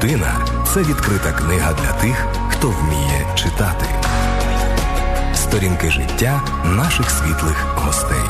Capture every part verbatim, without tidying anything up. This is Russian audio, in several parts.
Людина – це відкрита книга для тих, хто вміє читати. Сторінки життя наших світлих гостей.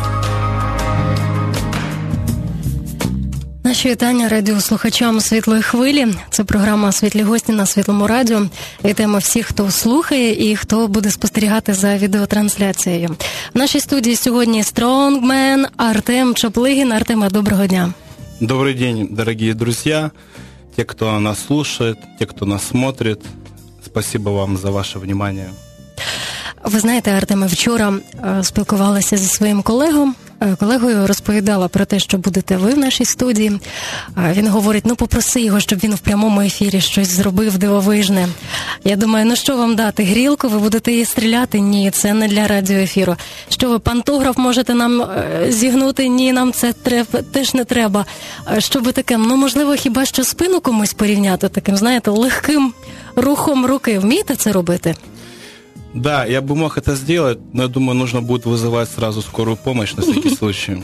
Наші вітання радіослухачам «Світлої хвилі». Це програма «Світлі гості» на Світлому радіо. Вітаємо всіх, хто слухає і хто буде спостерігати за відеотрансляцією. В нашій студії сьогодні стронгмен Артем Чаплигін. Артема, доброго дня. Добрый день, дорогие друзья, те, кто нас слушает, те, кто нас смотрит. Спасибо вам за ваше внимание. Ви знаєте, Артеме, вчора спілкувалася зі своїм колегом. Колегою розповідала про те, що будете ви в нашій студії. Він говорить, ну попроси його, щоб він в прямому ефірі щось зробив дивовижне. Я думаю, ну що вам дати, грілку, ви будете її стріляти? Ні, це не для радіоефіру. Що ви, пантограф можете нам зігнути? Ні, нам це треба, теж не треба. Що би таке, ну можливо, хіба що спину комусь порівняти таким, знаєте, легким рухом руки. Вмієте це робити? Да, я бы мог это сделать, но я думаю, нужно будет вызывать сразу скорую помощь на всякий случай.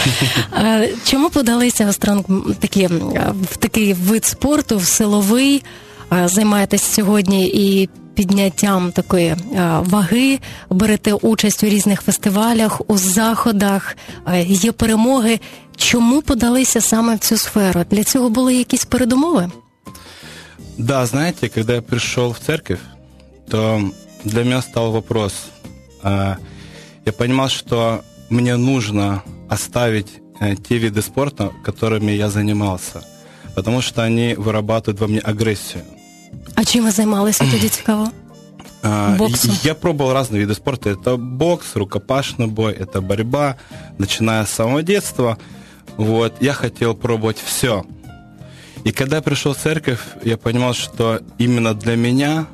Чому подалися в такий вид спорту, в силовий? Займаєтесь сьогодні і підняттям такої ваги, берете участь у різних фестивалях, у заходах, є перемоги. Чому подалися саме в цю сферу? Для цього були якісь передумови? Да, знаете, когда я пришел в церковь, то для меня стал вопрос. Я понимал, что мне нужно оставить те виды спорта, которыми я занимался, потому что они вырабатывают во мне агрессию. А чим ви займалися тоді, цікаво? Боксом? Я пробовал разные виды спорта. Это бокс, рукопашный бой, это борьба, начиная с самого детства. Вот. Я хотел пробовать все. И когда я пришел в церковь, я понимал, что именно для меня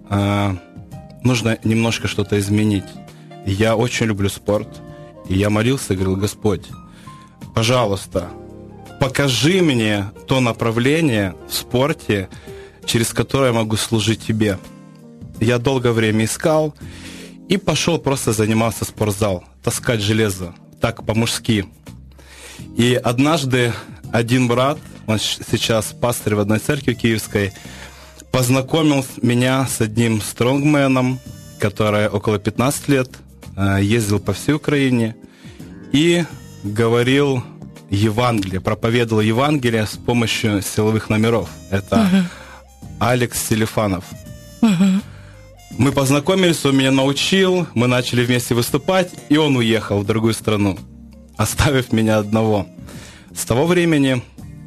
нужно немножко что-то изменить. Я очень люблю спорт. И я молился и говорил, Господь, пожалуйста, покажи мне то направление в спорте, через которое я могу служить Тебе. Я долгое время искал и пошел просто заниматься в спортзал, таскать железо, так по-мужски. И однажды один брат, он сейчас пастырь в одной церкви киевской, познакомил меня с одним стронгменом, который около пятнадцать лет ездил по всей Украине и говорил Евангелие, проповедовал Евангелие с помощью силовых номеров. Это uh-huh. Алекс Селифанов. Uh-huh. Мы познакомились, он меня научил, мы начали вместе выступать, и он уехал в другую страну, оставив меня одного. С того времени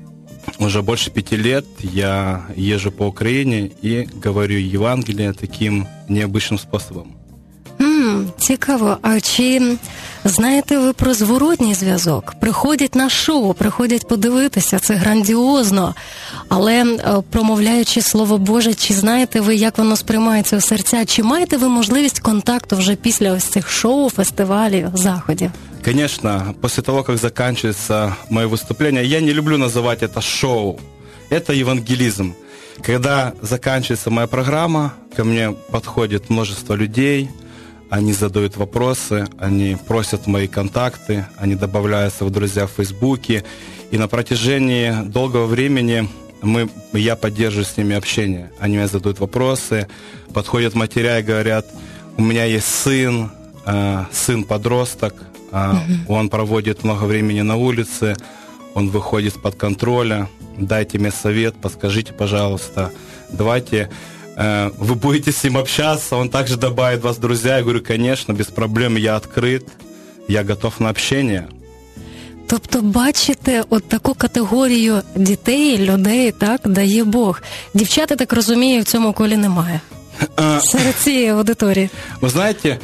уже больше пяти лет я езжу по Украине и говорю Евангелие таким необычным способом. Mm, цікаво. А чи знаєте ви про зворотній зв'язок? Приходять на шоу, приходять подивитися, це грандіозно. Але промовляючи Слово Боже, чи знаєте ви, як воно сприймається у серця? Чи маєте ви можливість контакту вже після ось цих шоу, фестивалів, заходів? Конечно, после того, как заканчивается мое выступление, я не люблю называть это шоу. Это евангелизм. Когда заканчивается моя программа, ко мне подходит множество людей, они задают вопросы, они просят мои контакты, они добавляются в друзья в Фейсбуке. И на протяжении долгого времени мы, я поддерживаю с ними общение. Они мне задают вопросы, подходят матеря и говорят, у меня есть сын, э, сын-подросток, Uh-huh. Он проводит много времени на улице, он выходит из-под контроля. Дайте мне совет, подскажите, пожалуйста. Давайте, э, вы будете с ним общаться, он также добавит вас в друзья. Я говорю, конечно, без проблем, я открыт, я готов на общение. Тобто, бачите, от таку категорію дітей, людей, так, дає Бог. Дівчата, так розумію, в цьому колі немає. Серед цієї аудиторії. Вы знаете,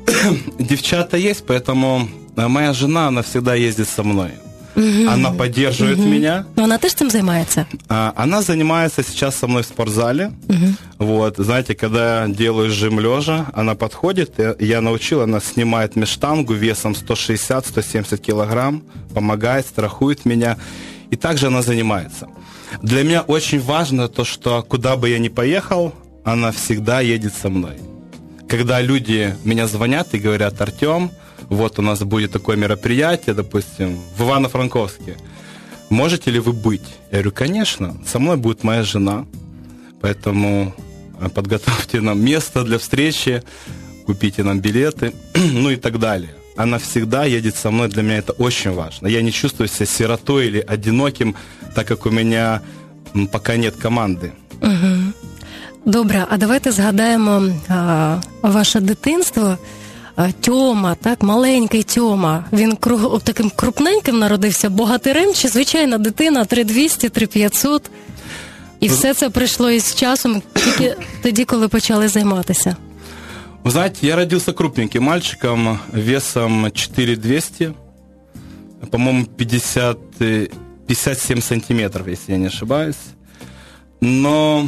девчата есть, поэтому моя жена, она всегда ездит со мной. Uh-huh. Она поддерживает uh-huh. меня. Но она тоже этим занимается? Она занимается сейчас со мной в спортзале. Uh-huh. Вот, знаете, когда я делаю жим лежа, она подходит, я научил, она снимает мне штангу весом сто шестьдесят - сто семьдесят килограмм, помогает, страхует меня. И также она занимается. Для меня очень важно то, что куда бы я ни поехал, она всегда едет со мной. Когда люди меня звонят и говорят, Артем, вот у нас будет такое мероприятие, допустим, в Ивано-Франковске, можете ли вы быть? Я говорю, конечно, со мной будет моя жена, Поэтому подготовьте нам место для встречи, купите нам билеты, ну и так далее. Она всегда едет со мной, для меня это очень важно. Я не чувствую себя сиротой или одиноким, так как у меня пока нет команди. Угу. Добре, а давайте згадаємо а, ваше дитинство. А, Тьома, так, маленький Тьома, він круг, таким крупненьким народився, богатирем, чи звичайна дитина, три двісті, три п'ятсот? І все це прийшло із часом, тільки тоді, коли почали займатися. Вы знаете, я родился крупненьким мальчиком, весом четыре двести, по-моему, пятьдесят, пятьдесят семь сантиметров, если я не ошибаюсь. Но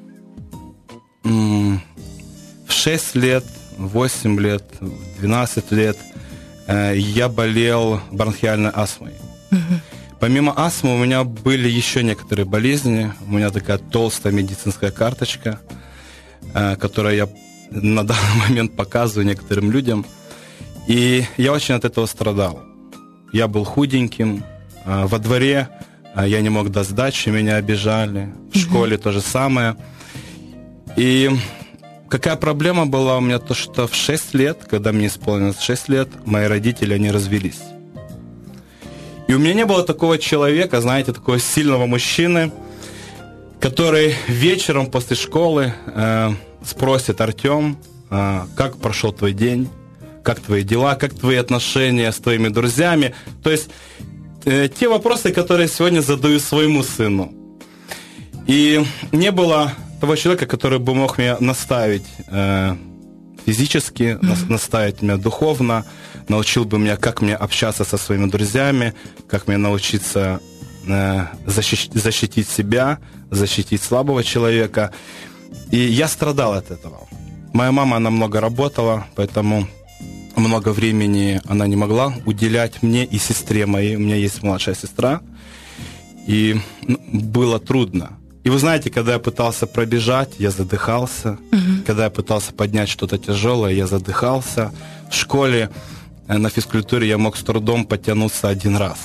м- в шесть лет, восемь лет, двенадцать лет э, я болел бронхиальной астмой. Uh-huh. Помимо астмы у меня были еще некоторые болезни. У меня такая толстая медицинская карточка, э, которую я на данный момент показываю некоторым людям. И я очень от этого страдал. Я был худеньким. Во дворе я не мог дать сдачи, меня обижали. В школе то же самое. И какая проблема была у меня? То, что в шесть лет, когда мне исполнилось шесть лет, мои родители, они развелись. И у меня не было такого человека, знаете, такого сильного мужчины, который вечером после школы э, спросит: Артем, э, как прошел твой день, как твои дела, как твои отношения с твоими друзьями. То есть э, те вопросы, которые сегодня задаю своему сыну. И не было того человека, который бы мог меня наставить э, физически, mm-hmm. наставить меня духовно, научил бы меня, как мне общаться со своими друзьями, как мне научиться э, защитить, защитить себя, защитить слабого человека. И я страдал от этого. Моя мама, она много работала, поэтому много времени она не могла уделять мне и сестре моей. У меня есть младшая сестра. И ну, было трудно. И вы знаете, когда я пытался пробежать, я задыхался. Uh-huh. Когда я пытался поднять что-то тяжелое, я задыхался. В школе на физкультуре я мог с трудом подтянуться один раз.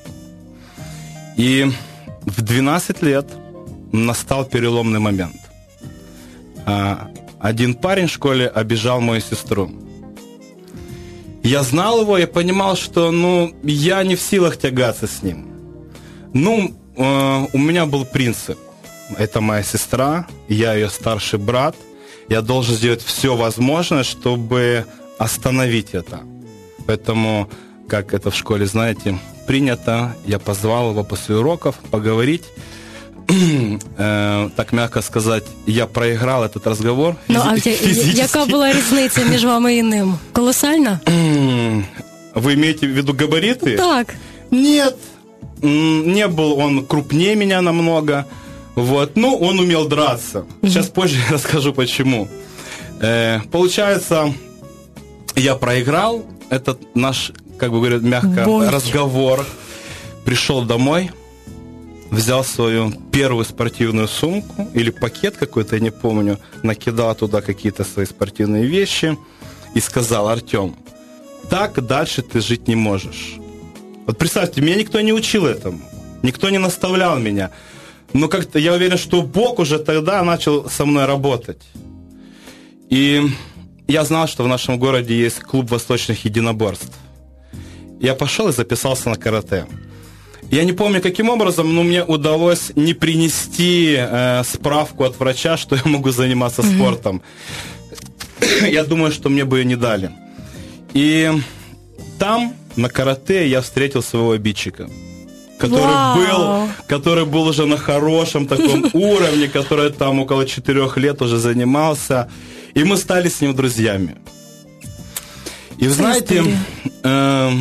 И в двенадцать лет настал переломный момент. Один парень в школе обижал мою сестру. Я знал его, я понимал, что ну, я не в силах тягаться с ним. Ну, у меня был принцип. Это моя сестра, я ее старший брат. Я должен сделать все возможное, чтобы остановить это. Поэтому, как это в школе, знаете, принято, я позвал его после уроков поговорить. Е, так м'яко сказати, я проіграв этот разговор. Ну, а яка була різниця між вами і ним? Колосальна? Вы имеете в виду габариты? Так. Нет. Не был он крупнее меня намного. Вот. Ну, он умел драться. Сейчас mm-hmm. позже я расскажу, почему. Э, получается, я проиграл этот наш, как бы говорят, мягко, Бой. разговор. Пришел домой, взял свою первую спортивную сумку или пакет какой-то, я не помню, накидал туда какие-то свои спортивные вещи и сказал: Артем, так дальше ты жить не можешь. Вот представьте, меня никто не учил этому, никто не наставлял меня. Но как-то я уверен, что Бог уже тогда начал со мной работать. И я знал, что в нашем городе есть клуб восточных единоборств. Я пошел и записался на карате. Я не помню, каким образом, но мне удалось не принести э, справку от врача, что я могу заниматься mm-hmm. спортом. Я думаю, что мне бы ее не дали. И там, на карате, я встретил своего обидчика, который, wow. был, который был уже на хорошем таком уровне, который там около четырех лет уже занимался. И мы стали с ним друзьями. И вы знаете... Э,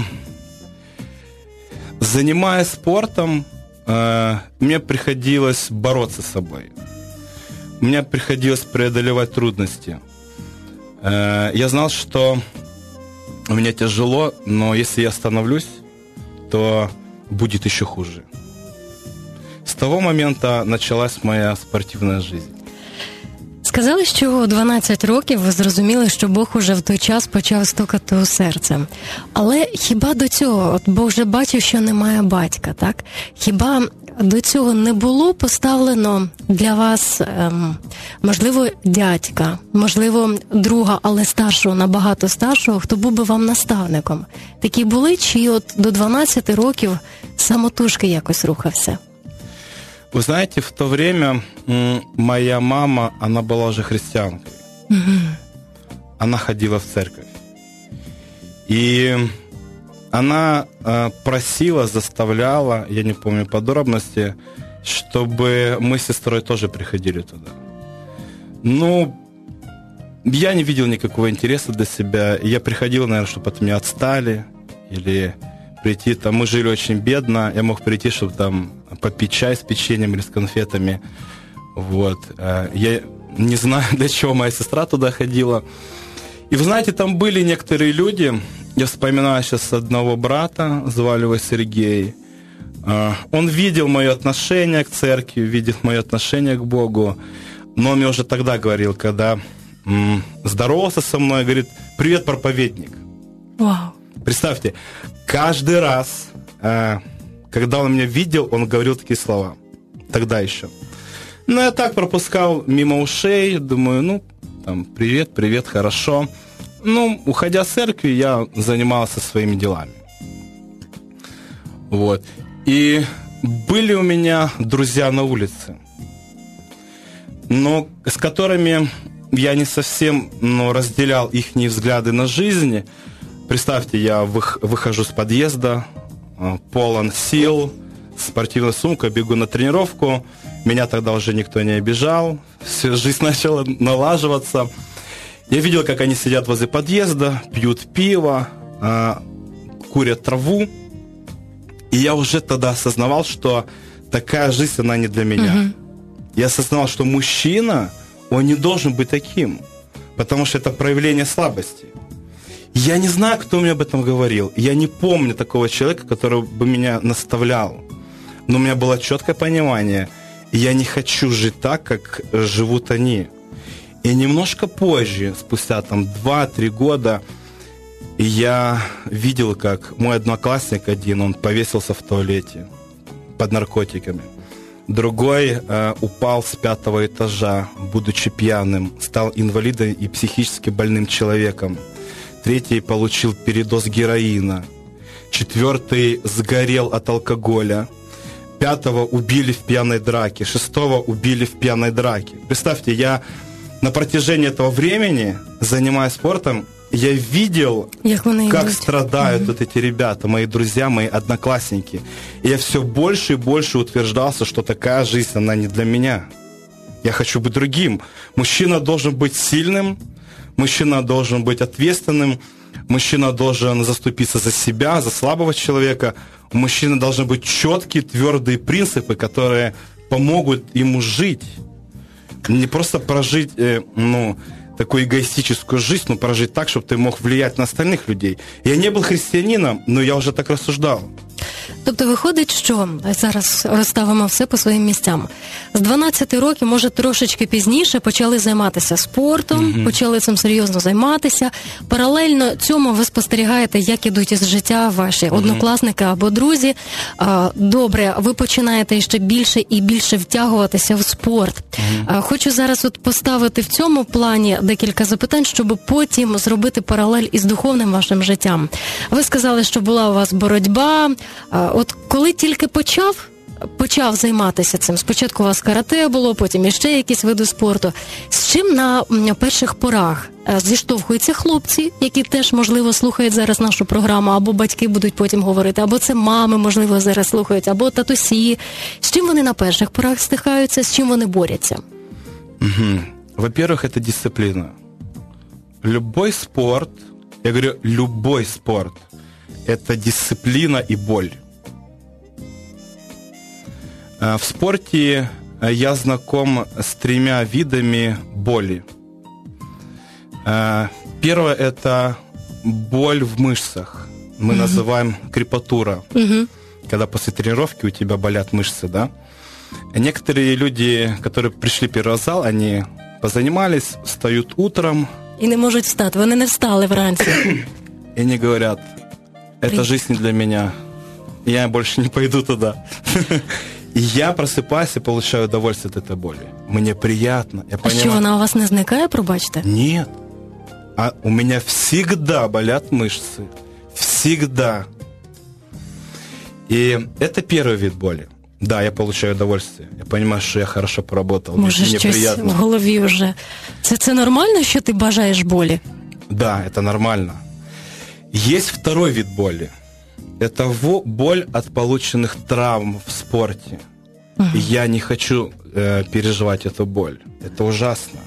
Занимаясь спортом, э, мне приходилось бороться с собой. Мне приходилось преодолевать трудности. Э, я знал, что мне тяжело, но если я остановлюсь, то будет еще хуже. С того момента началась моя спортивная жизнь. Сказали, що у дванадцять років ви зрозуміли, що Бог уже в той час почав стукати у серце. Але хіба до цього, от Бог вже бачив, що немає батька, так? Хіба до цього не було поставлено для вас, ем, можливо, дядька, можливо, друга, але старшого, набагато старшого, хто був би вам наставником? Такі були, чи от до дванадцяти років самотужки якось рухався? Вы знаете, в то время м, моя мама, она была уже христианкой. Угу. Она ходила в церковь. И она э, просила, заставляла, я не помню подробности, чтобы мы с сестрой тоже приходили туда. Ну, я не видел никакого интереса для себя. Я приходил, наверное, чтобы от меня отстали. Или прийти, там, мы жили очень бедно. Я мог прийти, чтобы там попить чай с печеньем или с конфетами. Вот. Я не знаю, для чего моя сестра туда ходила. И вы знаете, там были некоторые люди. Я вспоминаю сейчас одного брата, звали его Сергей. Он видел мое отношение к церкви, видел мое отношение к Богу. Но он мне уже тогда говорил, когда м, здоровался со мной, говорит: «Привет, проповедник». Вау. Представьте, каждый раз, э, когда он меня видел, он говорил такие слова. Тогда еще. Ну, я так пропускал мимо ушей, думаю, ну, там, привет, привет, хорошо. Ну, уходя с церкви, я занимался своими делами. Вот. И были у меня друзья на улице, но с которыми я не совсем, ну, разделял их взгляды на жизнь. Представьте, я выхожу с подъезда, полон сил, спортивная сумка, бегу на тренировку. Меня тогда уже никто не обижал, вся жизнь начала налаживаться. Я видел, как они сидят возле подъезда, пьют пиво, курят траву. И я уже тогда осознавал, что такая жизнь, она не для меня. Mm-hmm. Я осознавал, что мужчина, он не должен быть таким, потому что это проявление слабости. Я не знаю, кто мне об этом говорил. Я не помню такого человека, который бы меня наставлял. Но у меня было четкое понимание. Я не хочу жить так, как живут они. И немножко позже, спустя там два-три года, я видел, как мой одноклассник один, он повесился в туалете под наркотиками. Другой э, упал с пятого этажа, будучи пьяным, стал инвалидом и психически больным человеком. Третий получил передоз героина. Четвертый сгорел от алкоголя. Пятого убили в пьяной драке. Шестого убили в пьяной драке. Представьте, я на протяжении этого времени, занимаясь спортом, я видел, как идут. страдают mm-hmm. вот эти ребята, мои друзья, мои одноклассники. И я все больше и больше утверждался, что такая жизнь, она не для меня. Я хочу быть другим. Мужчина должен быть сильным, мужчина должен быть ответственным, мужчина должен заступиться за себя, за слабого человека. У мужчины должны быть четкие, твердые принципы, которые помогут ему жить. Не просто прожить, э, ну, такую эгоистическую жизнь, но прожить так, чтобы ты мог влиять на остальных людей. Я не был христианином, но я вже так розсуждав. Тобто виходить, що, зараз розставимо все по своїм місцям, з дванадцяти років, може трошечки пізніше, почали займатися спортом, mm-hmm. почали цим серйозно займатися. Паралельно цьому ви спостерігаєте, як ідуть із життя ваші mm-hmm. однокласники або друзі. Добре, ви починаєте ще більше і більше втягуватися в спорт. Mm-hmm. Хочу зараз от поставити в цьому плані декілька запитань, щоб потім зробити паралель із духовним вашим життям. Ви сказали, що була у вас боротьба. От коли тільки почав, почав займатися цим, спочатку у вас карате було, потім іще якісь види спорту, з чим на перших порах зіштовхуються хлопці, які теж, можливо, слухають зараз нашу програму, або батьки будуть потім говорити, або це мами, можливо, зараз слухають, або татусі. З чим вони на перших порах стикаються, з чим вони борються? Угу. Во-первых, это дисциплина. Любой спорт, я говорю, любой спорт, это дисциплина и боль. В спорте я знаком с тремя видами боли. Первое – это боль в мышцах. Мы mm-hmm. называем крепатура. Mm-hmm. Когда после тренировки у тебя болят мышцы, да? Некоторые люди, которые пришли в первый зал, они позанимались, встают утром. И не можуть встати, вони не встали вранці. И они говорят: эта жизнь не для меня, я больше не пойду туда. И я просыпаюсь и получаю удовольствие от этой боли. Мне приятно. Я а понимаю... що, вона у вас не зникає, пробачте? Нет. А у меня всегда болят мышцы. Всегда. И это первый вид боли. Да, я получаю удовольствие. Я понимаю, що я хорошо поработал. Може, Мне щось приятно. в голові вже. Це, це нормально, що ти бажаєш болі? Да, это нормально. Есть второй вид боли. Это во- боль от полученных травм в спорте. Ага. И я не хочу э, переживать эту боль. Это ужасно.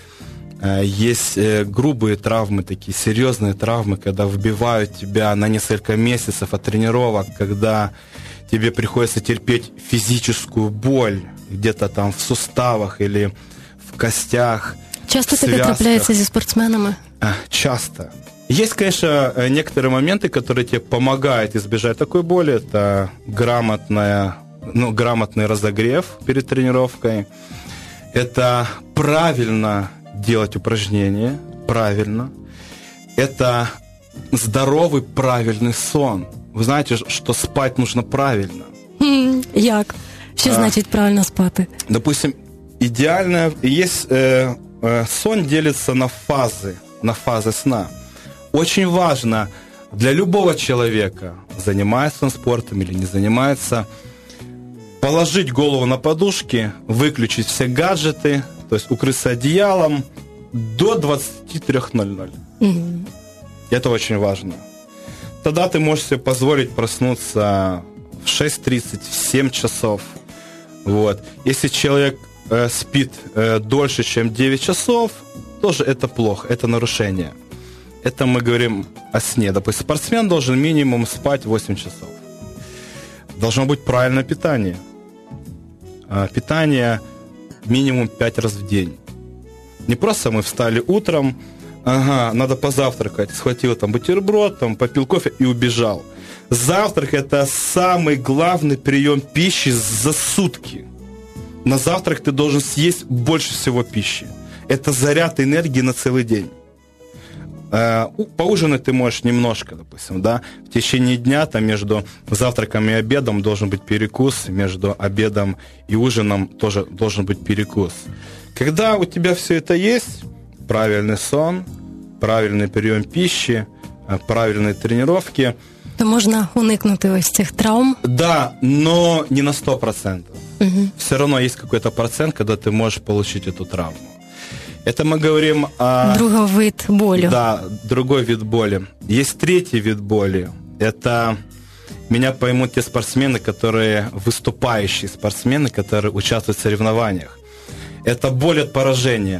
Э, есть э, грубые травмы, такие серьезные травмы, когда вбивают тебя на несколько месяцев от тренировок, когда тебе приходится терпеть физическую боль где-то там в суставах или в костях. Часто в таке связках. трапляється зі спортсменами? А, Часто. Есть, конечно, некоторые моменты, которые тебе помогают избежать такой боли. Это грамотная, ну, грамотный разогрев перед тренировкой. Это правильно делать упражнения, правильно. Это здоровый, правильный сон. Вы знаете, что спать нужно правильно. Хм, як? Що А. значить правильно спати? Допустим, идеально... Есть... Э, э, сон делится на фазы, на фазы сна. Очень важно для любого человека, занимается он спортом или не занимается, положить голову на подушки, выключить все гаджеты, то есть укрыться одеялом до двадцать три ноль ноль. Мгм. Это очень важно. Тогда ты можешь себе позволить проснуться в шесть тридцать, в семь часов. Вот. Если человек э, спит э, дольше, чем девять часов, тоже это плохо, это нарушение. Это мы говорим о сне. Допустим, спортсмен должен минимум спать восемь часов. Должно быть правильное питание. А, питание минимум пять раз в день. Не просто мы встали утром, ага, надо позавтракать, схватил там бутерброд, там, попил кофе и убежал. Завтрак – это самый главный прием пищи за сутки. На завтрак ты должен съесть больше всего пищи. Это заряд энергии на целый день. Поужинать ты можешь немножко, допустим, да. В течение дня там между завтраком и обедом должен быть перекус, между обедом и ужином тоже должен быть перекус. Когда у тебя все это есть, правильный сон, правильный прием пищи, правильные тренировки, То можна уникнути ось цих травм. да, но не на сто процентов. Угу. Все равно есть какой-то процент, когда ты можешь получить эту травму. Это мы говорим о... Другий вид болю. Да, другой вид боли. Есть третий вид боли. Это меня поймут те спортсмены, которые выступающие спортсмены, которые участвуют в соревнованиях. Это боль от поражения.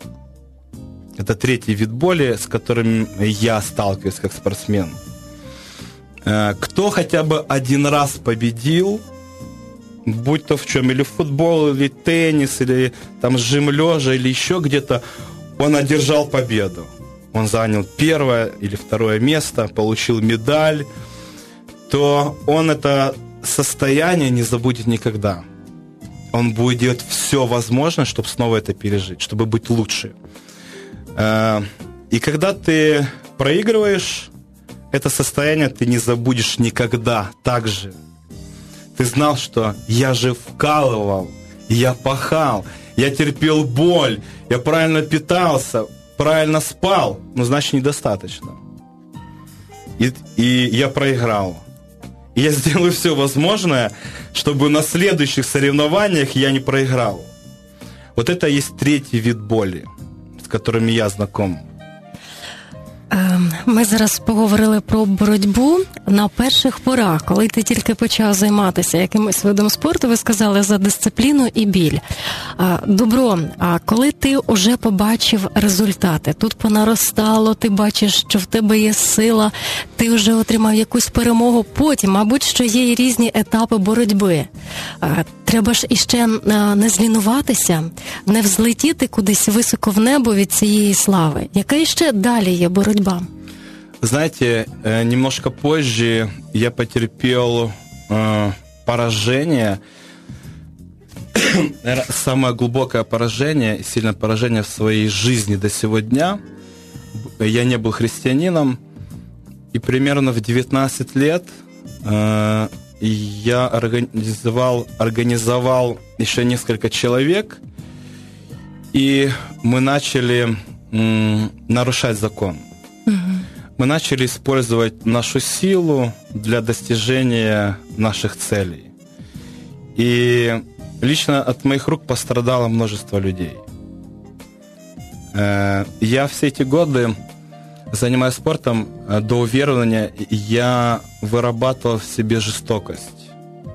Это третий вид боли, с которым я сталкиваюсь как спортсмен. Кто хотя бы один раз победил, будь то в чем, или футбол, или теннис, или там жим лежа, или еще где-то, он одержал победу. Он занял первое или второе место, получил медаль, то он это состояние не забудет никогда. Он будет делать все возможное, чтобы снова это пережить, чтобы быть лучше. И когда ты проигрываешь, это состояние ты не забудешь никогда. Так же. Ты знал, что я же вкалывал, я пахал, я терпел боль, я правильно питался, правильно спал, но значит недостаточно. И, и я проиграл. И я сделаю все возможное, чтобы на следующих соревнованиях я не проиграл. Вот это и есть третий вид боли, с которыми я знаком. Ми зараз поговорили про боротьбу на перших порах, коли ти тільки почав займатися якимось видом спорту, ви сказали за дисципліну і біль. Добро, а коли ти вже побачив результати, тут понаростало, ти бачиш, що в тебе є сила, ти вже отримав якусь перемогу, потім, мабуть, що є і різні етапи боротьби. Треба ж іще не злінуватися, не взлетіти кудись високо в небо від цієї слави. Яка іще далі є боротьба? Знаете, немножко позже я потерпел э, поражение, самое глубокое поражение, сильное поражение в своей жизни до сего дня. Я не был христианином, и примерно в девятнадцать лет э, я организовал, организовал еще несколько человек, и мы начали м, нарушать закон. Угу. Мы начали использовать нашу силу для достижения наших целей. И лично от моих рук пострадало множество людей. Я все эти годы, занимаясь спортом, до уверования я вырабатывал в себе жестокость.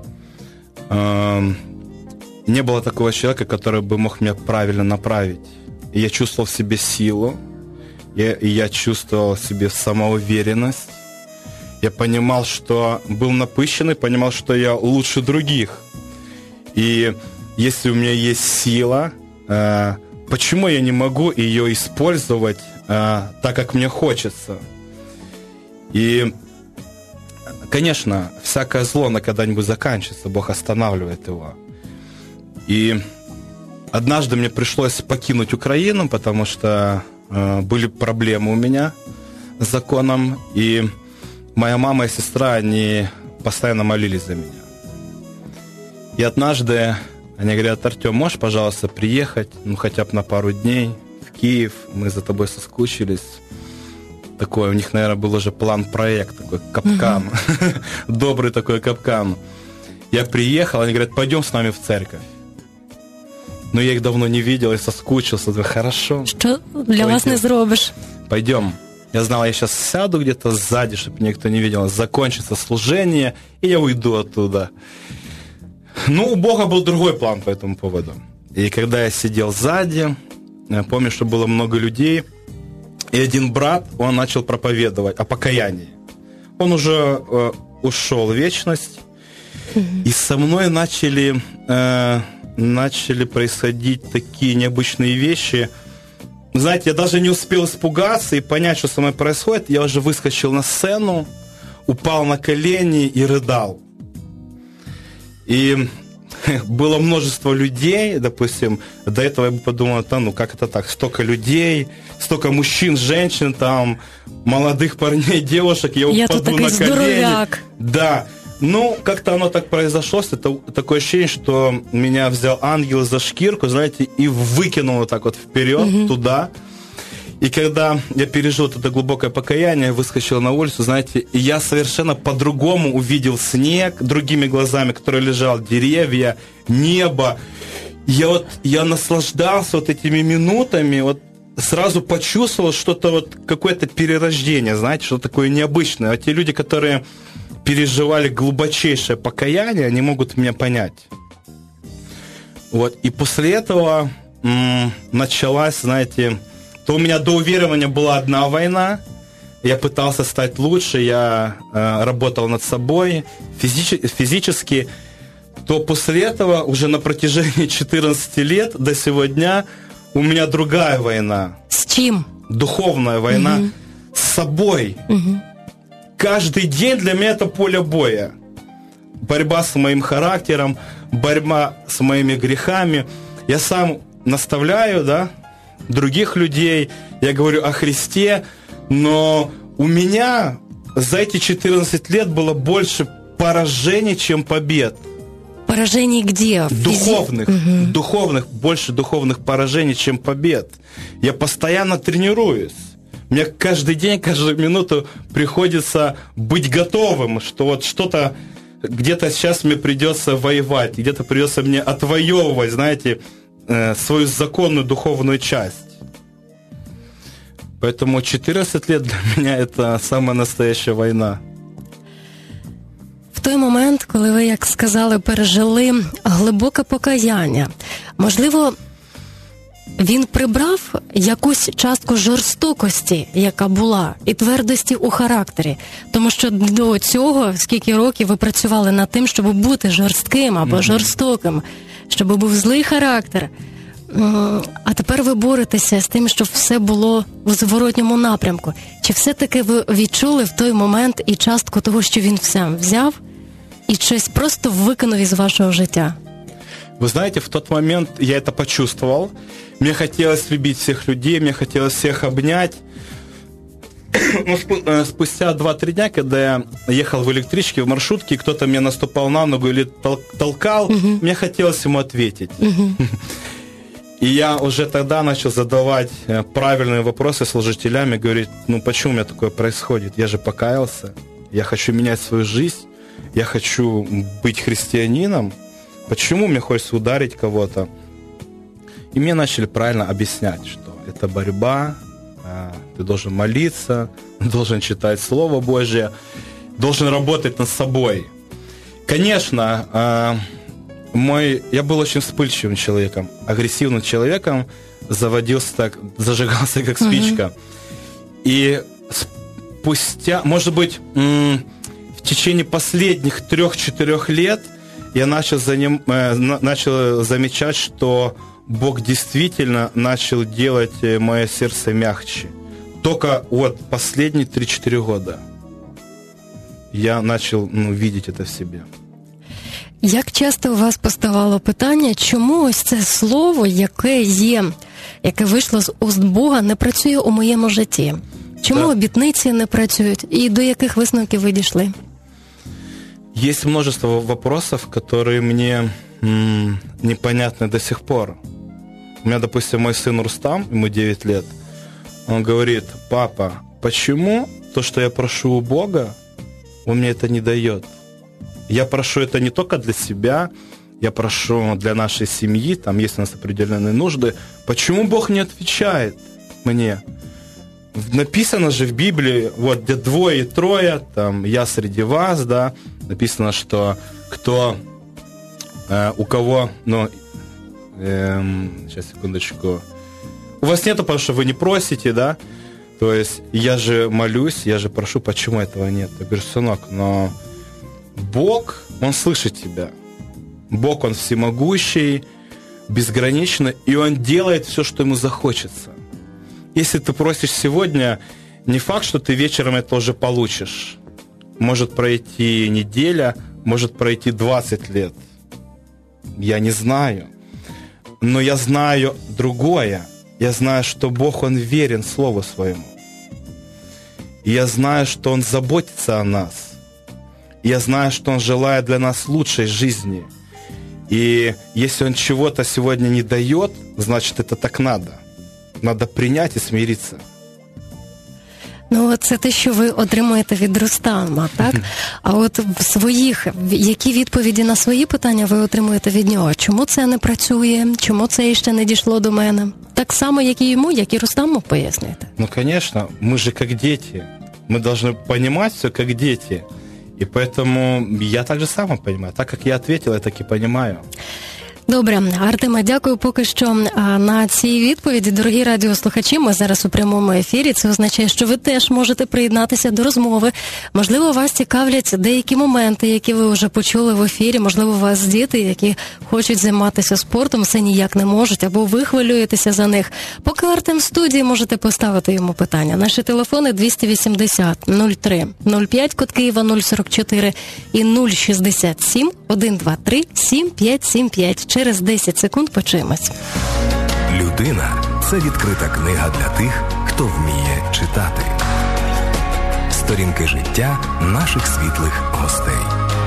Не было такого человека, который бы мог меня правильно направить. И я чувствовал в себе силу, и я чувствовал в себе самоуверенность. Я понимал, что был напыщенный, понимал, что я лучше других. И если у меня есть сила, э, почему я не могу ее использовать э, так, как мне хочется? И, конечно, всякое зло, оно когда-нибудь заканчивается, Бог останавливает его. И однажды мне пришлось покинуть Украину, потому что э, были проблемы у меня с законом, и моя мама и сестра, они постоянно молились за меня. И однажды они говорят: Артем, можешь, пожалуйста, приехать, ну, хотя бы на пару дней в Киев, мы за тобой соскучились. Такой, у них, наверное, был уже план-проект, такой капкан, uh-huh. добрый такой капкан. Я приехал, они говорят: пойдем с нами в церковь. Но я их давно не видел и соскучился. Думаю, хорошо. Что для вас не зробишь? Пойдем. Я знал, я сейчас сяду где-то сзади, чтобы никто не видел. Закончится служение, и я уйду оттуда. Ну, у Бога был другой план по этому поводу. И когда я сидел сзади, я помню, что было много людей, и один брат, он начал проповедовать о покаянии. Он уже э, ушел в вечность, mm-hmm. и со мной начали, э, начали происходить такие необычные вещи. Знаете, я даже не успел испугаться и понять, что со мной происходит. Я уже выскочил на сцену, упал на колени и рыдал. И было множество людей, допустим, до этого я бы подумал, да, ну как это так, столько людей, столько мужчин, женщин, там, молодых парней, девушек, я, я упаду на колени. Здоровяк. Да, ну как-то оно так произошло, это такое ощущение, что меня взял ангел за шкирку, знаете, и выкинул вот так вот вперед, угу. туда. И когда я пережил это глубокое покаяние, выскочил на улицу, знаете, и я совершенно по-другому увидел снег другими глазами, который лежал, деревья, небо. Я вот, я наслаждался вот этими минутами, вот сразу почувствовал что-то вот, какое-то перерождение, знаете, что-то такое необычное. А те люди, которые переживали глубочайшее покаяние, они могут меня понять. Вот, и после этого м- началась, знаете... то у меня до уверования была одна война, я пытался стать лучше, я э, работал над собой физич- физически, то после этого уже на протяжении четырнадцати лет до сегодня у меня другая война. С чем? Духовная война. Угу. С собой. Угу. Каждый день для меня это поле боя. Борьба с моим характером, борьба с моими грехами. Я сам наставляю, да, других людей, я говорю о Христе, но у меня за эти четырнадцать лет было больше поражений, чем побед. Поражений где? Духовных, угу. духовных, больше духовных поражений, чем побед. Я постоянно тренируюсь. Мне каждый день, каждую минуту приходится быть готовым, что вот что-то, где-то сейчас мне придется воевать, где-то придется мне отвоевывать, знаете, свою законную духовную часть. Поэтому четырнадцать лет для меня это самая настоящая война. В той момент, коли ви, як сказали, пережили глибоке покаяння, можливо, він прибрав якусь частку жорстокості, яка була, і твердості у характері. Тому що до цього, скільки років ви працювали над тим, щоб бути жорстким або mm-hmm. жорстоким, щоб був злий характер. А тепер ви боретеся з тим, щоб все було в зворотньому напрямку. Чи все-таки ви відчули в той момент і частку того, що він сам взяв, і щось просто викинув із вашого життя? Вы знаете, в тот момент я это почувствовал. Мне хотелось любить всех людей, мне хотелось всех обнять. Ну, спустя два-три дня, когда я ехал в электричке, в маршрутке, кто-то мне наступал на ногу или тол- толкал, uh-huh. мне хотелось ему ответить. Uh-huh. И я уже тогда начал задавать правильные вопросы служителям и говорить, ну почему у меня такое происходит? Я же покаялся, я хочу менять свою жизнь, я хочу быть христианином. Почему мне хочется ударить кого-то? И мне начали правильно объяснять, что это борьба, ты должен молиться, должен читать Слово Божье, должен работать над собой. Конечно, мой, я был очень вспыльчивым человеком, агрессивным человеком, заводился так, зажигался как спичка. Uh-huh. И спустя, может быть, в течение последних трех-четырех лет я начал, заним, начал замечать, что Бог действительно начал делать мое сердце мягче. Только вот последние три-четыре года я начал ну, видеть это в себе. Як часто у вас поставало питання, чому ось це слово, яке є, яке вийшло з уст Бога, не працює у моєму житті? Чому да. обітниці не працюють? І до яких висновків ви дійшли? Есть множество вопросов, которые мне м, непонятны до сих пор. У меня, допустим, мой сын Рустам, ему девять лет, он говорит: папа, почему то, что я прошу у Бога, он мне это не дает? Я прошу это не только для себя, я прошу для нашей семьи, там есть у нас определенные нужды. Почему Бог не отвечает мне? Написано же в Библии, вот где двое и трое, там я среди вас, да, написано, что кто, э, у кого, ну, э, сейчас, секундочку, у вас нету, потому что вы не просите, да, то есть я же молюсь, я же прошу, почему этого нет? Я говорю, сынок, но Бог, Он слышит тебя, Бог, Он всемогущий, безграничный, и Он делает все, что Ему захочется. Если ты просишь сегодня, не факт, что ты вечером это уже получишь. Может пройти неделя, может пройти двадцать лет. Я не знаю. Но я знаю другое. Я знаю, что Бог, Он верен Слову Своему. И я знаю, что Он заботится о нас. И я знаю, что Он желает для нас лучшей жизни. И если Он чего-то сегодня не дает, значит, это так надо. Надо прийняти і смиритися. Ну, це те, що ви отримуєте від Рустама, так? А от в своїх, які відповіді на свої питання ви отримуєте від нього? Чому це не працює? Чому це ще не дійшло до мене? Так само, як і йому, як і Рустаму пояснити. Ну, конечно, мы же как дети. Мы должны понимать все как дети. И поэтому я так же само понимаю. Так, как я ответил, я так и понимаю. Добре, Артеме, дякую поки що на цій відповіді. Дорогі радіослухачі, ми зараз у прямому ефірі. Це означає, що ви теж можете приєднатися до розмови. Можливо, вас цікавлять деякі моменти, які ви вже почули в ефірі. Можливо, у вас діти, які хочуть займатися спортом, все ніяк не можуть, або ви хвилюєтеся за них. Поки Артем в студії, можете поставити йому питання. Наші телефони двісті вісімдесят нуль три нуль п'ять, код Києва нуль сорок чотири і нуль шістдесят сім сто двадцять три сім п'ять сім п'ять. Через десять секунд почуємось. Людина – це відкрита книга для тих, хто вміє читати. Сторінки життя наших світлих гостей.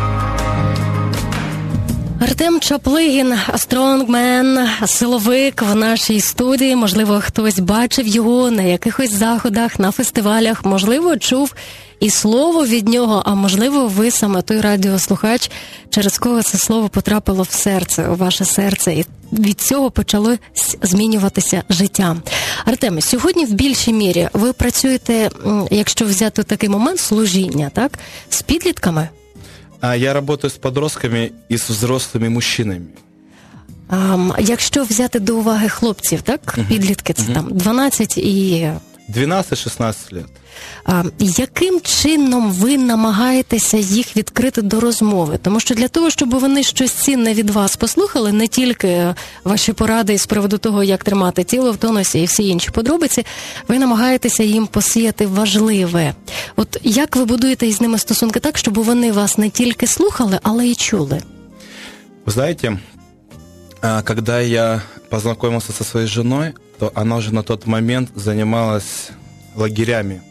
Артем Чаплигін, стронгмен, силовик в нашій студії. Можливо, хтось бачив його на якихось заходах, на фестивалях. Можливо, чув і слово від нього, а можливо, ви саме той радіослухач, через кого це слово потрапило в серце, у ваше серце, і від цього почало змінюватися життя. Артем, сьогодні в більшій мірі ви працюєте, якщо взяти такий момент, служіння, так, з підлітками? Я работаю з подростками і з взрослими мужчинами. А, якщо взяти до уваги хлопців, так, uh-huh. підлітки, це uh-huh. там дванадцять і... дванадцять-шістнадцять років. А, яким чином ви намагаєтеся їх відкрити до розмови? Тому що для того, щоб вони щось цінне від вас послухали, не тільки ваші поради з приводу того, як тримати тіло в тонусі і всі інші подробиці, ви намагаєтеся їм посіяти важливе. От як ви будуєте із ними стосунки так, щоб вони вас не тільки слухали, але й чули? Ви знаєте, когда я познакомился со своей женой, то она уже на тот момент занималась лагерями.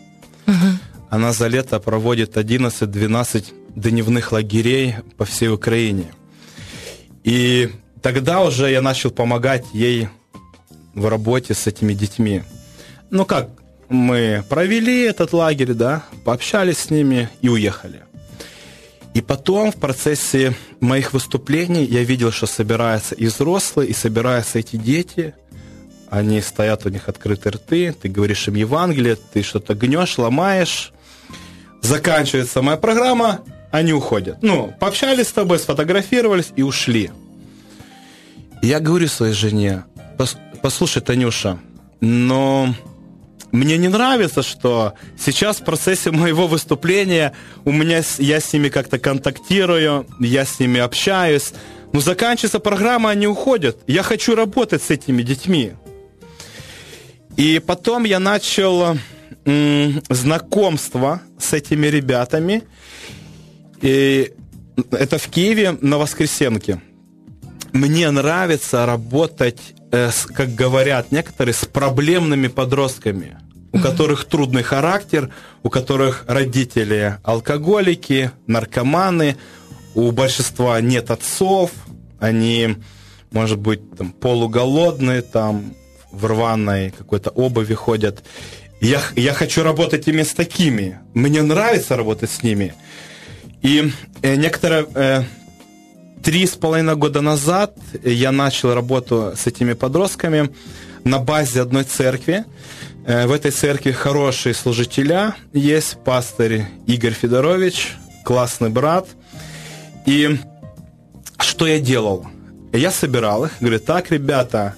Угу. Она за лето проводит одиннадцать-двенадцать дневных лагерей по всей Украине. И тогда уже я начал помогать ей в работе с этими детьми. Ну как, мы провели этот лагерь, да, пообщались с ними и уехали. И потом в процессе моих выступлений я видел, что собираются и взрослые, и собираются эти дети. Они стоят, у них открыты рты, ты говоришь им Евангелие, ты что-то гнешь, ломаешь. Заканчивается моя программа, они уходят. Ну, пообщались с тобой, сфотографировались и ушли. И я говорю своей жене: послушай, Танюша, но мне не нравится, что сейчас в процессе моего выступления у меня, я с ними как-то контактирую, я с ними общаюсь, но заканчивается программа, они уходят. Я хочу работать с этими детьми. И потом я начал м, знакомство с этими ребятами. И это в Киеве, на Воскресенке. Мне нравится работать, э, с, как говорят некоторые, с проблемными подростками, у mm-hmm. которых трудный характер, у которых родители алкоголики, наркоманы, у большинства нет отцов, они, может быть, там, полуголодные, там, в рваной какой-то обуви ходят. Я, я хочу работать именно с такими. Мне нравится работать с ними. И э, некоторые... Э, Три с половиной года назад я начал работу с этими подростками на базе одной церкви. В этой церкви хорошие служителя есть, пастырь Игорь Федорович, классный брат. И что я делал? Я собирал их, говорю: так, ребята,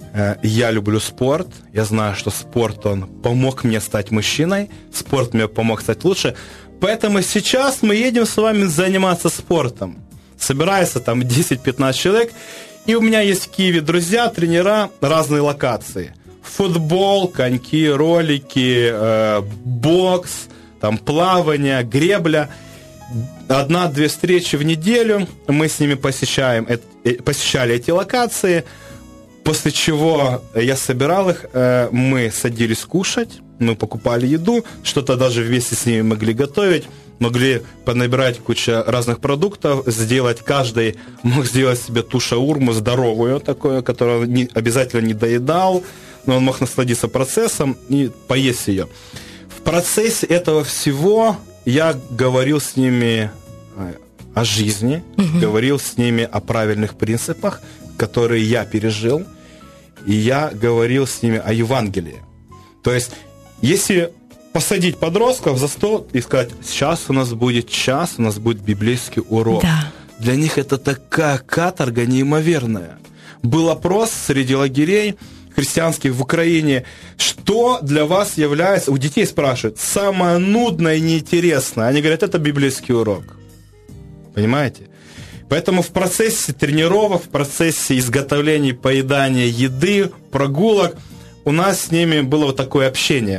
я люблю спорт, я знаю, что спорт, он помог мне стать мужчиной, спорт мне помог стать лучше, поэтому сейчас мы едем с вами заниматься спортом. Собирается там десять-пятнадцать человек, и у меня есть в Киеве друзья, тренера, разные локации. Футбол, коньки, ролики, э, бокс, там плавание, гребля. Одна-две встречи в неделю мы с ними посещаем, э, посещали эти локации, после чего я собирал их, э, мы садились кушать, мы покупали еду, что-то даже вместе с ними могли готовить. Могли понабирать кучу разных продуктов, сделать, каждый мог сделать себе ту шаурму здоровую, такую, которую он не, обязательно не доедал, но он мог насладиться процессом и поесть ее. В процессе этого всего я говорил с ними о жизни, угу. говорил с ними о правильных принципах, которые я пережил, и я говорил с ними о Евангелии. То есть, если посадить подростков за стол и сказать: сейчас у нас будет час, у нас будет библейский урок. Да. Для них это такая каторга неимоверная. Был опрос среди лагерей христианских в Украине, что для вас является, у детей спрашивают, самое нудное и неинтересное. Они говорят: это библейский урок. Понимаете? Поэтому в процессе тренировок, в процессе изготовления, поедания еды, прогулок у нас с ними было вот такое общение.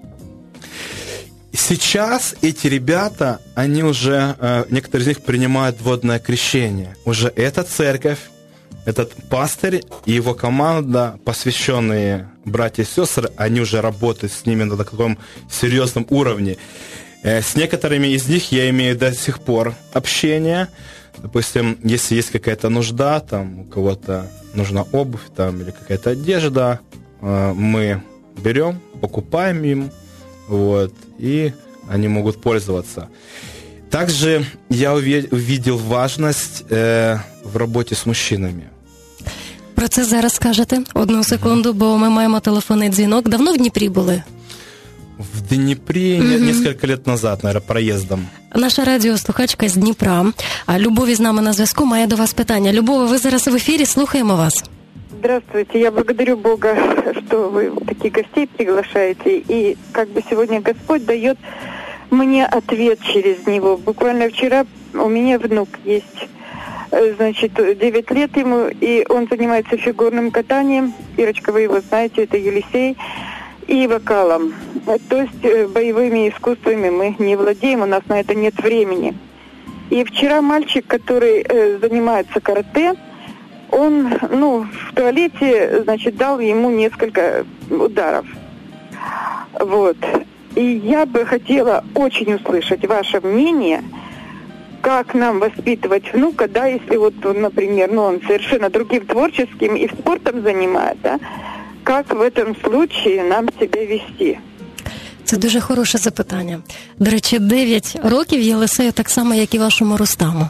Сейчас эти ребята, они уже, некоторые из них принимают водное крещение. Уже эта церковь, этот пастырь и его команда, посвященные братья и сестры, они уже работают с ними на таком серьезном уровне. С некоторыми из них я имею до сих пор общение. Допустим, если есть какая-то нужда, там у кого-то нужна обувь там, или какая-то одежда, мы берем, покупаем им, вот, и они могут пользоваться. Также я увидел важность э, в роботі з мужчинами. Про це зараз скажете? Одну секунду, бо ми маємо телефонний дзвінок. Давно в Дніпрі були? В Дніпрі mm-hmm. несколько лет назад, наверное, проїздом. Наша радіослухачка з Дніпра, Любов з нами на зв'язку, має до вас питання. Любов, ви зараз в ефірі, слухаємо вас. Здравствуйте, я благодарю Бога, что вы таких гостей приглашаете. И как бы сегодня Господь дает мне ответ через него. Буквально вчера у меня внук есть, значит, девять лет ему, и он занимается фигурным катанием. Ирочка, вы его знаете, это Елисей. И вокалом. То есть боевыми искусствами мы не владеем, у нас на это нет времени. И вчера мальчик, который э, занимается карате, он, ну, в туалете, значит, дал ему несколько ударов. Вот. И я бы хотела очень услышать ваше мнение, как нам воспитывать внука, да, если вот, например, ну, он совершенно другим творческим и спортом занимается, как в этом случае нам себя вести? Це дуже хороше запитання. До речі, дев'ять років Єлисею так само, як і вашому Рустаму.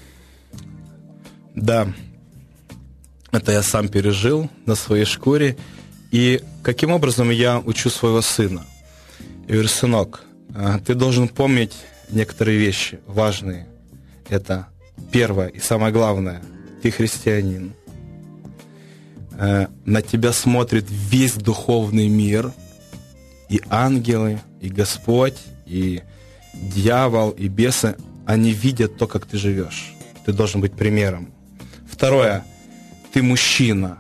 Да, это я сам пережил на своей шкуре. И каким образом я учу своего сына? Я говорю: сынок, ты должен помнить некоторые вещи важные. Это первое и самое главное. Ты христианин. На тебя смотрит весь духовный мир. И ангелы, и Господь, и дьявол, и бесы. Они видят то, как ты живешь. Ты должен быть примером. Второе. Ты мужчина.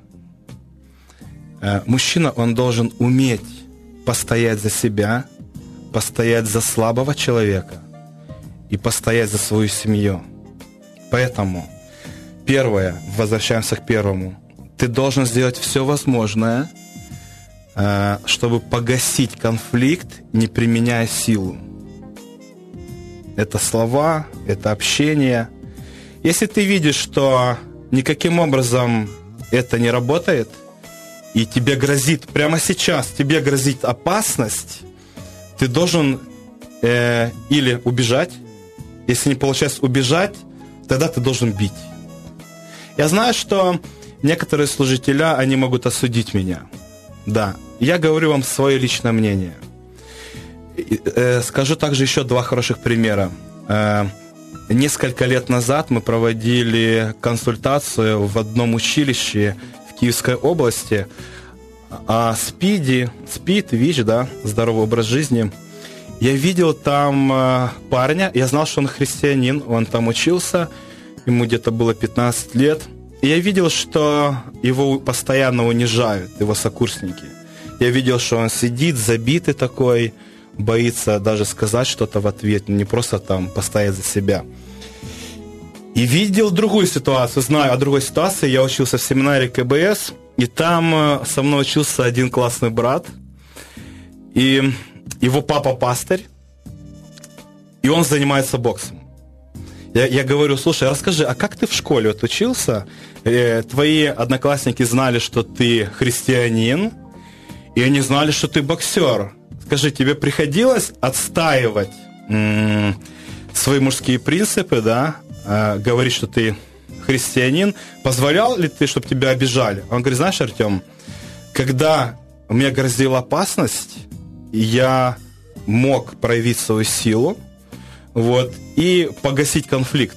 Мужчина, он должен уметь постоять за себя, постоять за слабого человека и постоять за свою семью. Поэтому, первое, возвращаемся к первому, ты должен сделать все возможное, чтобы погасить конфликт, не применяя силу. Это слова, это общение. Если ты видишь, что никаким образом это не работает, и тебе грозит, прямо сейчас тебе грозит опасность, ты должен э, или убежать. Если не получается убежать, тогда ты должен бить. Я знаю, что некоторые служителя, они могут осудить меня. Да, я говорю вам свое личное мнение. Э, скажу также еще два хороших примера. Э, несколько лет назад мы проводили консультацию в одном училище в Киевской области о СПИДе, СПИД, ВИЧ, да, здоровый образ жизни. Я видел там парня, я знал, что он христианин, он там учился, ему где-то было пятнадцать лет. И я видел, что его постоянно унижают, его сокурсники. Я видел, что он сидит, забитый такой, боится даже сказать что-то в ответ, не просто там постоять за себя. И видел другую ситуацию, знаю о другой ситуации. Я учился в семинаре ка бэ эс, и там со мной учился один классный брат, и его папа пастырь, и он занимается боксом. Я, я говорю: слушай, расскажи, а как ты в школе вот учился? Э, твои одноклассники знали, что ты христианин, и они знали, что ты боксер. Скажи, тебе приходилось отстаивать м- свои мужские принципы, да, э, говорить, что ты христианин? Позволял ли ты, чтобы тебя обижали? Он говорит: знаешь, Артем, когда мне грозила опасность, я мог проявить свою силу, вот, и погасить конфликт.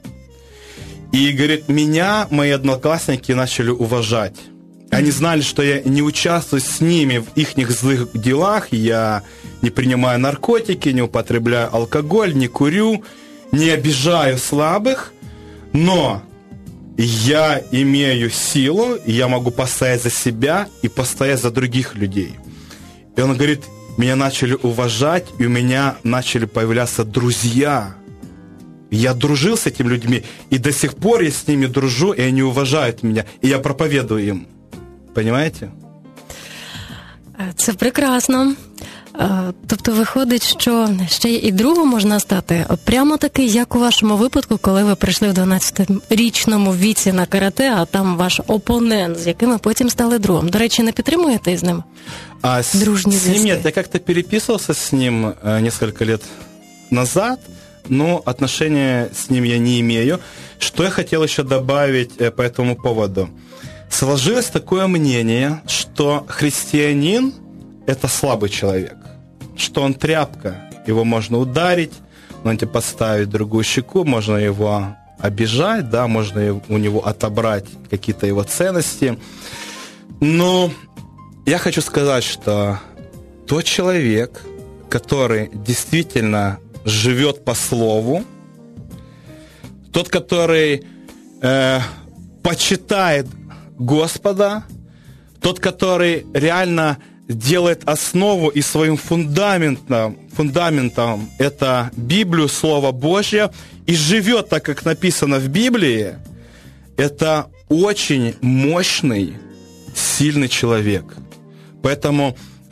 И, говорит, меня мои одноклассники начали уважать. Они знали, что я не участвую с ними в их злых делах, я не принимаю наркотики, не употребляю алкоголь, не курю, не обижаю слабых, но я имею силу, я могу постоять за себя и постоять за других людей. И он говорит: меня начали уважать, и у меня начали появляться друзья. Я дружил с этими людьми, и до сих пор я с ними дружу, и они уважают меня, и я проповедую им. Понимаете? Це прекрасно. Тобто виходить, що ще і другом можна стати прямо таки, як у вашому випадку, коли ви прийшли в дванадцятирічному віці на карате, а там ваш опонент, з яким ви потім стали другом. До речі, не підтримуєте з ним а дружні зв'язки? С ним нет, я как-то переписывался с ним несколько лет назад, но отношения с ним я не имею. Что я хотел еще добавить по этому поводу? Сложилось такое мнение, что христианин – это слабый человек, что он тряпка, его можно ударить, можно подставить другую щеку, можно его обижать, да, можно у него отобрать какие-то его ценности. Но я хочу сказать, что тот человек, который действительно живет по слову, тот, который э, почитает Господа, тот, который реально делает основу и своим фундаментом, фундаментом это Библию, Слово Божье, и живет так, как написано в Библии, это очень мощный, сильный человек. Поэтому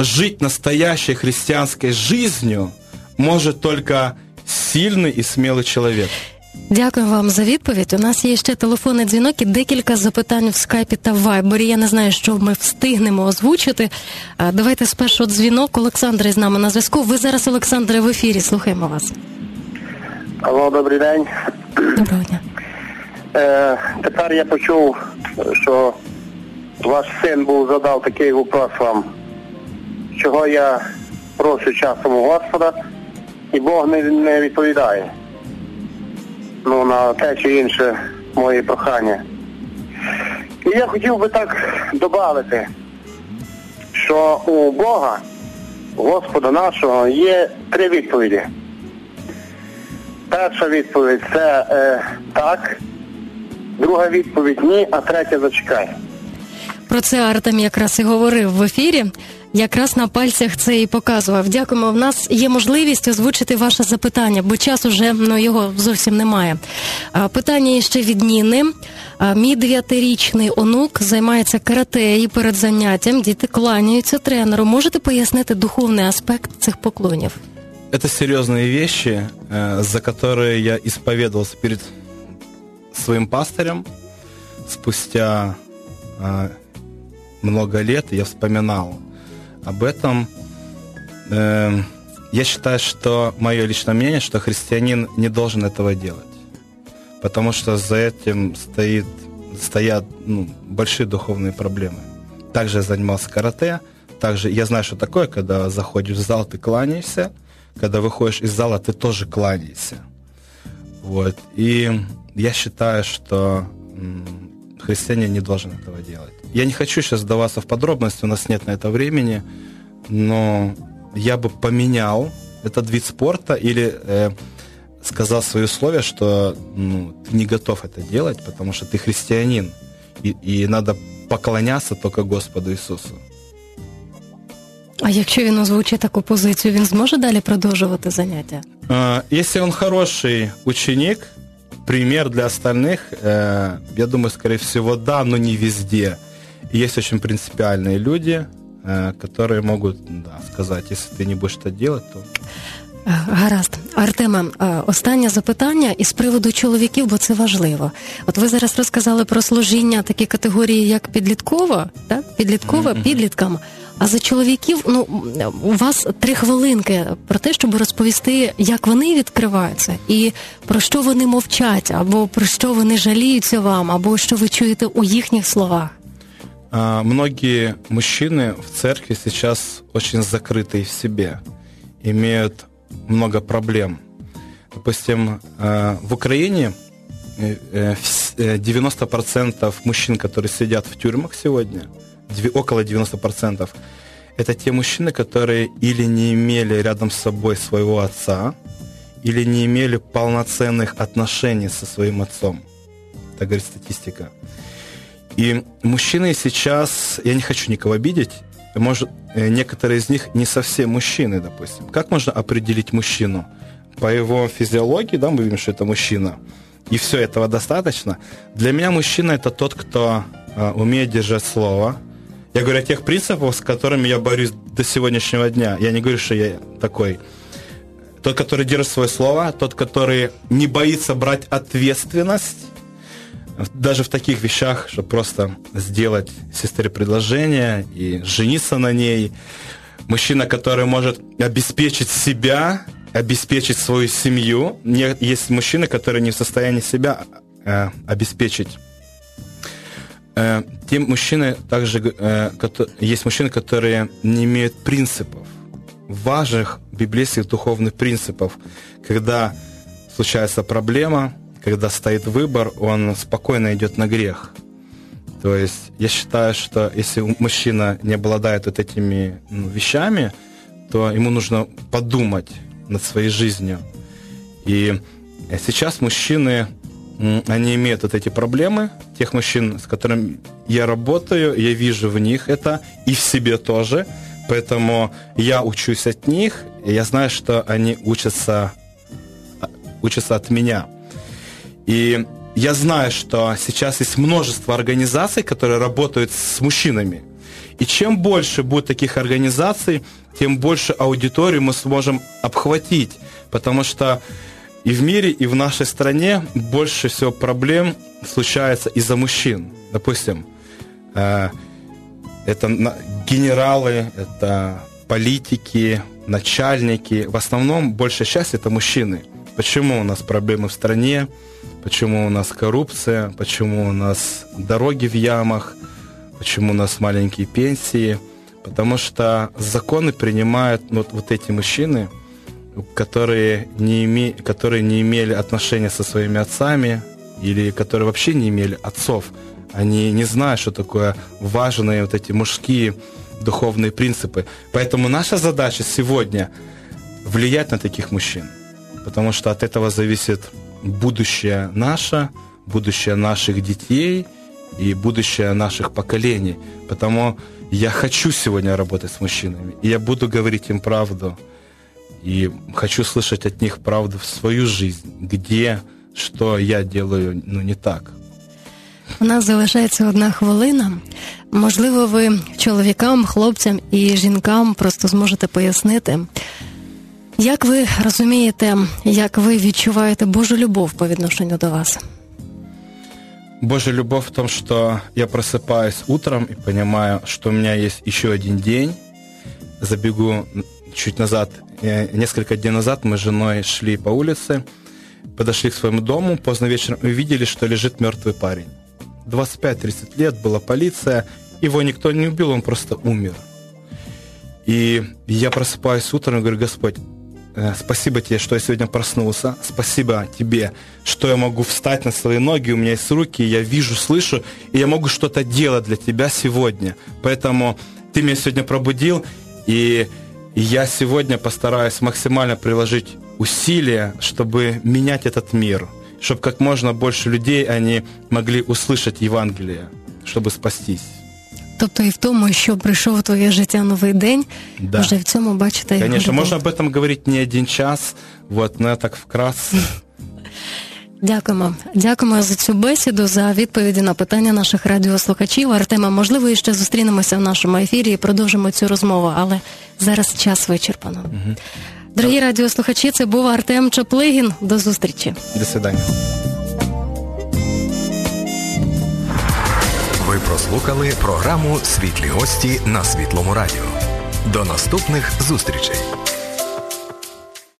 жить настоящей христианской жизнью может только сильный і смілий чоловік. Дякую вам за відповідь. У нас є ще телефонний дзвінок і декілька запитань в скайпі та вайбері. Я не знаю, що ми встигнемо озвучити. Давайте спершу дзвінок. Олександр із нами на зв'язку. Ви зараз, Олександре, в ефірі. Слухаємо вас. Алло, добрий день. Доброго дня. Е, тепер я почув, що ваш син був задав такий вопрос вам, чого я прошу часом у Господа, і Бог не, не відповідає. Ну, на те чи інше мої прохання. І я хотів би так додати, що у Бога, Господа нашого, є три відповіді. Перша відповідь – це е, так, друга відповідь – ні, а третя – зачекай. Про це Артем якраз і говорив в ефірі. Якраз на пальцях це і показував. Дякуємо. В нас є можливість озвучити ваше запитання, бо час уже, ну, його зовсім немає. Питання ще від Ніни. Мій дев'ятирічний онук займається карате, і перед заняттям діти кланяються тренеру. Можете пояснити духовний аспект цих поклонів? Это серьезные вещи, за которые я исповедовался перед своим пастырем. Спустя много лет я вспоминал об этом. Я считаю, что мое личное мнение, что христианин не должен этого делать, потому что за этим стоит, стоят ну, большие духовные проблемы. Также я занимался карате, также я знаю, что такое, когда заходишь в зал, ты кланяешься, когда выходишь из зала, ты тоже кланяешься. Вот. И я считаю, что христианин не должен этого делать. Я не хочу сейчас вдаваться в подробности, у нас нет на это времени, но я бы поменял этот вид спорта или э, сказал свои условия, что ну, ты не готов это делать, потому что ты христианин, и, и надо поклоняться только Господу Ісусу. А якщо він озвучить таку позицію, він зможе далі продовжувати заняття? Э, если он хороший ученик, пример для остальных, э, я думаю, скорее всего, да, но не везде. И есть очень принципиальные люди, э, которые могут да, сказать, если ты не будешь это делать, то... Гаразд. Артеме, останнє запитання із приводу чоловіків, бо це важливо. От ви зараз розказали про служіння такі категорії, як підліткова, так? Підліткова, mm-hmm. підліткам. А за чоловіків, ну, у вас три хвилинки про те, щоб розповісти, як вони відкриваються, і про що вони мовчать, або про що вони жаліються вам, або що ви чуєте у їхніх словах. А, многие мужчины в церкви сейчас очень закрытые в себе, имеют много проблем. Допустим, в Украине девяносто процентов мужчин, которые сидят в тюрьмах сегодня, около девяносто процентов, это те мужчины, которые или не имели рядом с собой своего отца, или не имели полноценных отношений со своим отцом. Так говорит статистика. И мужчины сейчас, я не хочу никого обидеть, может, некоторые из них не совсем мужчины, допустим. Как можно определить мужчину? По его физиологии, да, мы видим, что это мужчина, и все, этого достаточно. Для меня мужчина – это тот, кто а, умеет держать слово. Я говорю о тех принципах, с которыми я борюсь до сегодняшнего дня. Я не говорю, что я такой. Тот, который держит свое слово, тот, который не боится брать ответственность, даже в таких вещах, чтобы просто сделать сестре предложение и жениться на ней. Мужчина, который может обеспечить себя, обеспечить свою семью. Есть мужчины, которые не в состоянии себя э, обеспечить. Э, те мужчины также, э, которые, есть мужчины, которые не имеют принципов, важных библейских духовных принципов. Когда случается проблема, когда стоит выбор, он спокойно идет на грех. То есть я считаю, что если мужчина не обладает вот этими ну, вещами, то ему нужно подумать над своей жизнью. И сейчас мужчины, они имеют вот эти проблемы, тех мужчин, с которыми я работаю, я вижу в них это, и в себе тоже. Поэтому я учусь от них, и я знаю, что они учатся, учатся от меня. И я знаю, что сейчас есть множество организаций, которые работают с мужчинами. И чем больше будет таких организаций, тем больше аудиторию мы сможем обхватить. Потому что и в мире, и в нашей стране больше всего проблем случается из-за мужчин. Допустим, это генералы, это политики, начальники. В основном большая часть это мужчины. Почему у нас проблемы в стране? Почему у нас коррупция? Почему у нас дороги в ямах? Почему у нас маленькие пенсии? Потому что законы принимают вот, вот эти мужчины, которые не, име, которые не имели отношения со своими отцами или которые вообще не имели отцов. Они не знают, что такое важные вот эти мужские духовные принципы. Поэтому наша задача сегодня влиять на таких мужчин. Потому что от этого зависит будущее наше, будущее наших детей и будущее наших поколений. Потому я хочу сегодня работать с мужчинами, и я буду говорить им правду. И хочу слышать от них правду в свою жизнь, где, що я делаю ну, не так. У нас залишається одна хвилина. Можливо, ви чоловікам, хлопцям і жінкам просто зможете пояснити, як ви розумієте, як ви відчуваєте Божу любов по відношенню до вас? Божья любовь в том, что я просыпаюсь утром и понимаю, что у меня есть еще один день. Забегу чуть назад. Несколько дней назад мы с женой шли по улице, подошли к своему дому, поздно вечером увидели, что лежит мертвый парень. двадцать пять тридцать лет, была полиция, его никто не убил, он просто умер. И я просыпаюсь утром и говорю: Господь, спасибо тебе, что я сегодня проснулся, спасибо тебе, что я могу встать на свои ноги, у меня есть руки, я вижу, слышу, и я могу что-то делать для тебя сегодня. Поэтому ты меня сегодня пробудил, и я сегодня постараюсь максимально приложить усилия, чтобы менять этот мир, чтобы как можно больше людей они могли услышать Евангелие, чтобы спастись. Тобто і в тому, що прийшов у твоє життя новий день, да. Вже в цьому бачите його Конечно, любов. можно об этом говорить не один час, вот, но я так вкратце. Дякуємо. Дякуємо за цю бесіду, за відповіді на питання наших радіослухачів. Артема, можливо, і ще зустрінемося в нашому ефірі і продовжимо цю розмову, але зараз час вичерпано. Угу. Дорогі радіослухачі, це був Артем Чаплигін. До зустрічі. До свидання. Ви прослухали програму «Світлі гості» на Світлому радіо. До наступних зустрічей!